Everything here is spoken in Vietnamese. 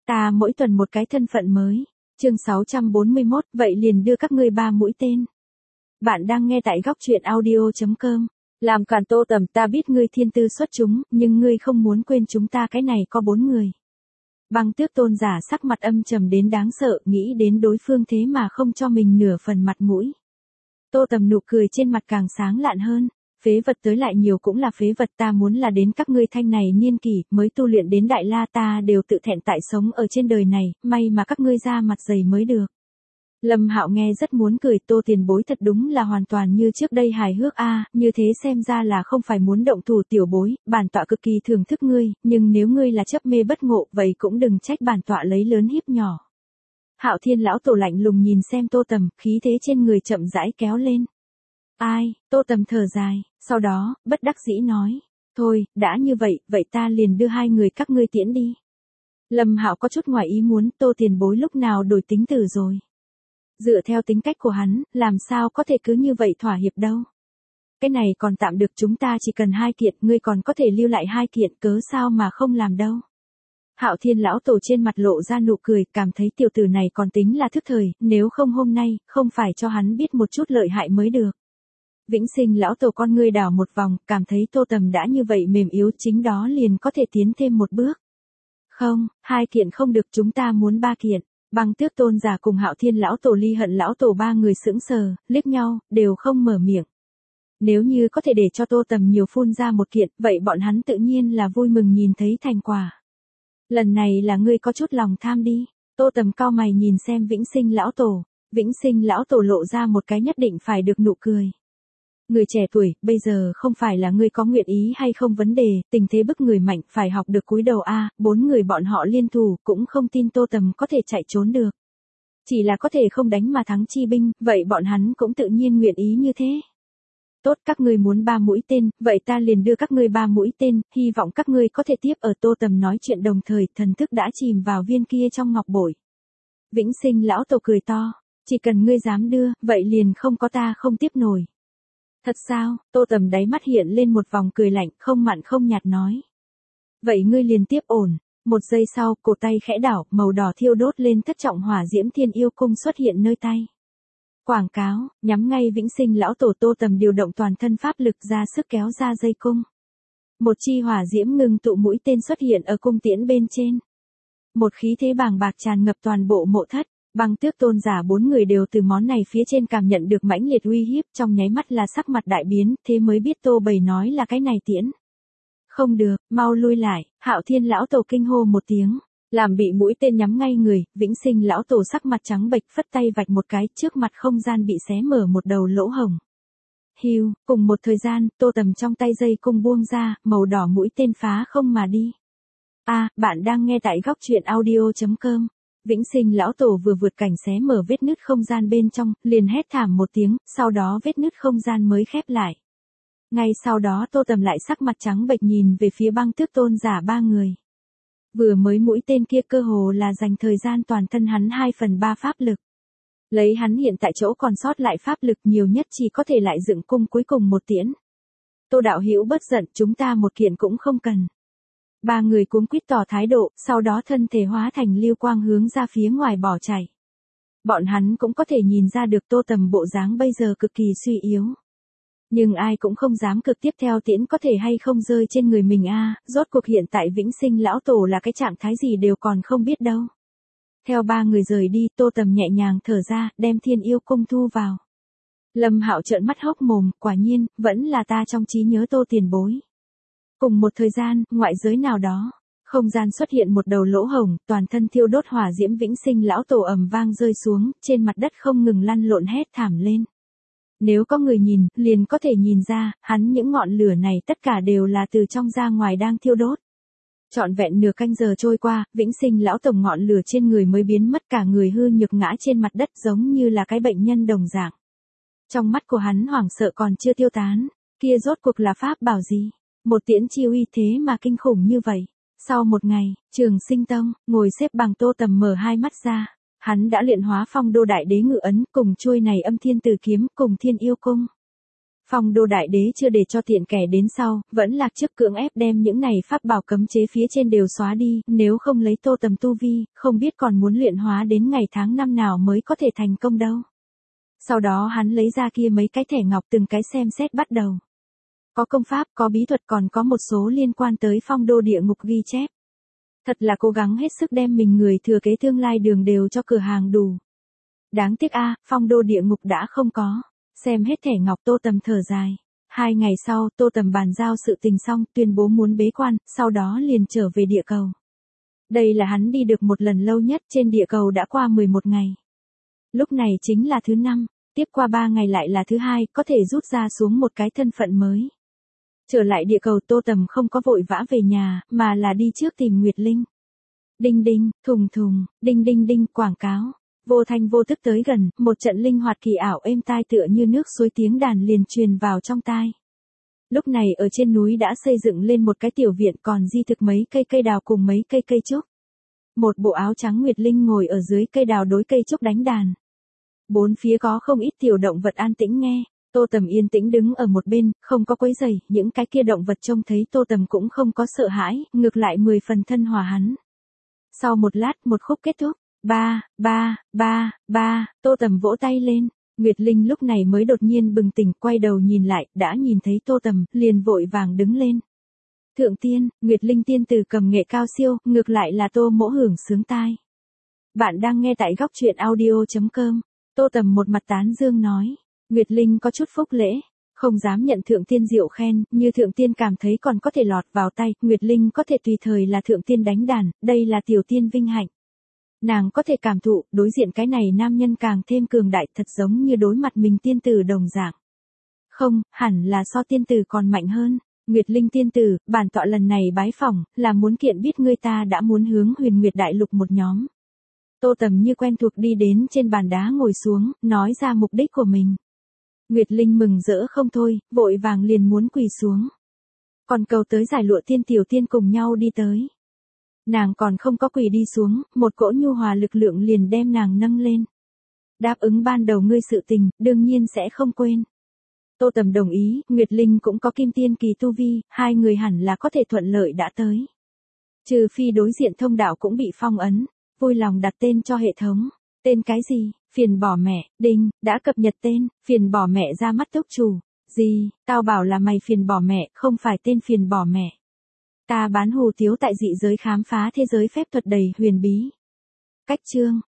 Ta mỗi tuần một cái thân phận mới. Chương 641, vậy liền đưa các ngươi 3 mũi tên. Bạn đang nghe tại góc truyện audio.com. Làm càn Tô Tầm, ta biết ngươi thiên tư xuất chúng, nhưng ngươi không muốn quên chúng ta cái này có 4 người. Băng Tước Tôn giả sắc mặt âm trầm đến đáng sợ, nghĩ đến đối phương thế mà không cho mình nửa phần mặt mũi. Tô Tầm nụ cười trên mặt càng sáng lạn hơn. Phế vật tới lại nhiều cũng là phế vật, ta muốn là đến các ngươi thanh này niên kỷ, mới tu luyện đến đại la ta đều tự thẹn tại sống ở trên đời này, may mà các ngươi ra mặt dày mới được. Lâm Hạo nghe rất muốn cười, Tô tiền bối thật đúng là hoàn toàn như trước đây hài hước a, như thế xem ra là không phải muốn động thủ tiểu bối, bản tọa cực kỳ thưởng thức ngươi, nhưng nếu ngươi là chấp mê bất ngộ, vậy cũng đừng trách bản tọa lấy lớn hiếp nhỏ. Hạo Thiên lão tổ lạnh lùng nhìn xem Tô Tầm, khí thế trên người chậm rãi kéo lên. Ai, Tô Tầm thở dài, sau đó, bất đắc dĩ nói, thôi, đã như vậy, vậy ta liền đưa 2 người các ngươi tiễn đi. Lâm Hạo có chút ngoài ý muốn, Tô tiền bối lúc nào đổi tính tử rồi. Dựa theo tính cách của hắn, làm sao có thể cứ như vậy thỏa hiệp đâu. Cái này còn tạm được, chúng ta chỉ cần 2 kiện, ngươi còn có thể lưu lại 2 kiện, cớ sao mà không làm đâu. Hạo Thiên lão tổ trên mặt lộ ra nụ cười, cảm thấy tiểu tử này còn tính là thức thời, nếu không hôm nay, không phải cho hắn biết một chút lợi hại mới được. Vĩnh Sinh lão tổ con ngươi đảo một vòng, cảm thấy Tô Tầm đã như vậy mềm yếu, chính đó liền có thể tiến thêm một bước. Không, 2 kiện không được, chúng ta muốn 3 kiện. Băng Tước Tôn giả cùng Hạo Thiên lão tổ Ly Hận lão tổ 3 người sững sờ, liếc nhau, đều không mở miệng. Nếu như có thể để cho Tô Tầm nhiều phun ra 1 kiện, vậy bọn hắn tự nhiên là vui mừng nhìn thấy thành quả. Lần này là ngươi có chút lòng tham đi. Tô Tầm cau mày nhìn xem Vĩnh Sinh lão tổ. Vĩnh Sinh lão tổ lộ ra một cái nhất định phải được nụ cười. Người trẻ tuổi, bây giờ không phải là ngươi có nguyện ý hay không vấn đề, tình thế bức người mạnh phải học được cúi đầu a, 4 người bọn họ liên thủ, cũng không tin Tô Tầm có thể chạy trốn được. Chỉ là có thể không đánh mà thắng chi binh, vậy bọn hắn cũng tự nhiên nguyện ý như thế. Tốt, các ngươi muốn 3 mũi tên, vậy ta liền đưa các ngươi 3 mũi tên, hy vọng các ngươi có thể tiếp. Ở Tô Tầm nói chuyện đồng thời, thần thức đã chìm vào viên kia trong ngọc bội. Vĩnh Sinh lão tổ cười to, chỉ cần ngươi dám đưa, vậy liền không có ta không tiếp nổi. Thật sao? Tô Tầm đáy mắt hiện lên một vòng cười lạnh, không mặn không nhạt nói. Vậy ngươi liền tiếp ổn. Một giây sau, cổ tay khẽ đảo, màu đỏ thiêu đốt lên thất trọng hỏa diễm thiên yêu cung xuất hiện nơi tay. Quảng cáo, nhắm ngay Vĩnh Sinh lão tổ. Tô Tầm điều động toàn thân pháp lực ra sức kéo ra dây cung. Một chi hỏa diễm ngưng tụ mũi tên xuất hiện ở cung tiễn bên trên. Một khí thế bàng bạc tràn ngập toàn bộ mộ thất. Băng Tước Tôn giả 4 người đều từ món này phía trên cảm nhận được mãnh liệt uy hiếp, trong nháy mắt là sắc mặt đại biến, thế mới biết Tô Bầy nói là cái này tiễn. Không được, mau lui lại. Hạo Thiên lão tổ kinh hô một tiếng, làm bị mũi tên nhắm ngay người. Vĩnh Sinh lão tổ sắc mặt trắng bệch, phất tay vạch một cái, trước mặt không gian bị xé mở một đầu lỗ hổng. Hiu, cùng một thời gian, Tô Tầm trong tay dây cung buông ra, màu đỏ mũi tên phá không mà đi. Bạn đang nghe tại góc truyện audio.com. Vĩnh Sinh lão tổ vừa vượt cảnh xé mở vết nứt không gian bên trong, liền hét thảm một tiếng, sau đó vết nứt không gian mới khép lại. Ngay sau đó Tô Tầm lại sắc mặt trắng bệch nhìn về phía Băng Tước Tôn giả 3 người. Vừa mới mũi tên kia cơ hồ là dành thời gian toàn thân hắn 2/3 pháp lực. Lấy hắn hiện tại chỗ còn sót lại pháp lực nhiều nhất chỉ có thể lại dựng cung cuối cùng một tiễn. Tô đạo hữu bớt giận, chúng ta 1 kiện cũng không cần. 3 người cuống quýt tỏ thái độ, sau đó thân thể hóa thành lưu quang hướng ra phía ngoài bỏ chạy. Bọn hắn cũng có thể nhìn ra được Tô Tầm bộ dáng bây giờ cực kỳ suy yếu. Nhưng ai cũng không dám cực tiếp theo tiễn có thể hay không rơi trên người mình rốt cuộc hiện tại Vĩnh Sinh lão tổ là cái trạng thái gì đều còn không biết đâu. Theo 3 người rời đi, Tô Tầm nhẹ nhàng thở ra, đem thiên yêu cung thu vào. Lâm Hạo trợn mắt hốc mồm, quả nhiên, vẫn là ta trong trí nhớ Tô tiền bối. Cùng một thời gian, ngoại giới nào đó, không gian xuất hiện một đầu lỗ hổng, toàn thân thiêu đốt hỏa diễm. Vĩnh Sinh lão tổ ầm vang rơi xuống, trên mặt đất không ngừng lăn lộn hét thảm lên. Nếu có người nhìn, liền có thể nhìn ra, hắn những ngọn lửa này tất cả đều là từ trong ra ngoài đang thiêu đốt. Trọn vẹn nửa canh giờ trôi qua, Vĩnh Sinh lão tổng ngọn lửa trên người mới biến mất, cả người hư nhược ngã trên mặt đất giống như là cái bệnh nhân đồng dạng. Trong mắt của hắn hoảng sợ còn chưa tiêu tán, kia rốt cuộc là pháp bảo gì? Một tiễn chi uy thế mà kinh khủng như vậy. Sau một ngày, Trường Sinh Tông, ngồi xếp bằng Tô Tầm mở 2 mắt ra. Hắn đã luyện hóa Phong Đô Đại Đế Ngự Ấn, cùng chuôi này Âm Thiên Tử Kiếm, cùng Thiên Yêu Cung. Phong Đô Đại Đế chưa để cho tiện kẻ đến sau, vẫn lạc trước cưỡng ép đem những này pháp bảo cấm chế phía trên đều xóa đi, nếu không lấy Tô Tầm tu vi, không biết còn muốn luyện hóa đến ngày tháng năm nào mới có thể thành công đâu. Sau đó hắn lấy ra kia mấy cái thẻ ngọc từng cái xem xét bắt đầu. Có công pháp, có bí thuật, còn có một số liên quan tới Phong Đô địa ngục ghi chép. Thật là cố gắng hết sức đem mình người thừa kế tương lai đường đều cho cửa hàng đủ. Đáng tiếc Phong Đô địa ngục đã không có. Xem hết thẻ ngọc Tô Tầm thở dài. 2 ngày sau, Tô Tầm bàn giao sự tình xong, tuyên bố muốn bế quan, sau đó liền trở về địa cầu. Đây là hắn đi được một lần lâu nhất, trên địa cầu đã qua 11 ngày. Lúc này chính là thứ 5, tiếp qua 3 ngày lại là thứ 2, có thể rút ra xuống một cái thân phận mới. Trở lại địa cầu, Tô Tầm không có vội vã về nhà, mà là đi trước tìm Nguyệt Linh. Đinh đinh, thùng thùng, đinh đinh đinh, quảng cáo. Vô thanh vô tức tới gần, một trận linh hoạt kỳ ảo êm tai tựa như nước suối tiếng đàn liền truyền vào trong tai. Lúc này ở trên núi đã xây dựng lên một cái tiểu viện, còn di thực mấy cây đào cùng mấy cây trúc. Một bộ áo trắng Nguyệt Linh ngồi ở dưới cây đào đối cây trúc đánh đàn. Bốn phía có không ít tiểu động vật an tĩnh nghe. Tô Tầm yên tĩnh đứng ở một bên, không có quấy rầy, những cái kia động vật trông thấy Tô Tầm cũng không có sợ hãi, ngược lại 10 phần thân hòa hắn. Sau một lát, một khúc kết thúc. Ba, Tô Tầm vỗ tay lên. Nguyệt Linh lúc này mới đột nhiên bừng tỉnh, quay đầu nhìn lại, đã nhìn thấy Tô Tầm, liền vội vàng đứng lên. Thượng tiên, Nguyệt Linh tiên tử cầm nghệ cao siêu, ngược lại là Tô Mỗ hưởng sướng tai. Bạn đang nghe tại góc truyện audio.com. Tô Tầm một mặt tán dương nói. Nguyệt Linh có chút phúc lễ, không dám nhận thượng tiên diệu khen, như thượng tiên cảm thấy còn có thể lọt vào tay, Nguyệt Linh có thể tùy thời là thượng tiên đánh đàn, đây là tiểu tiên vinh hạnh. Nàng có thể cảm thụ, đối diện cái này nam nhân càng thêm cường đại, thật giống như đối mặt mình tiên tử đồng dạng. Không, hẳn là so tiên tử còn mạnh hơn. Nguyệt Linh tiên tử, bản tọa lần này bái phỏng, là muốn kiện biết ngươi ta đã muốn hướng Huyền Nguyệt Đại Lục một nhóm. Tô Tầm như quen thuộc đi đến trên bàn đá ngồi xuống, nói ra mục đích của mình. Nguyệt Linh mừng rỡ không thôi, vội vàng liền muốn quỳ xuống. Còn cầu tới giải lụa tiên tiểu tiên cùng nhau đi tới. Nàng còn không có quỳ đi xuống, một cỗ nhu hòa lực lượng liền đem nàng nâng lên. Đáp ứng ban đầu ngươi sự tình, đương nhiên sẽ không quên. Tô Tầm đồng ý, Nguyệt Linh cũng có kim tiên kỳ tu vi, hai người hẳn là có thể thuận lợi đã tới. Trừ phi đối diện thông đạo cũng bị phong ấn, vui lòng đặt tên cho hệ thống. Tên cái gì? Phiền bỏ mẹ, đinh, đã cập nhật tên, phiền bỏ mẹ ra mắt túc chủ. Gì, tao bảo là mày phiền bỏ mẹ, không phải tên phiền bỏ mẹ. Ta bán hù tiếu tại dị giới khám phá thế giới phép thuật đầy huyền bí. Cách chương.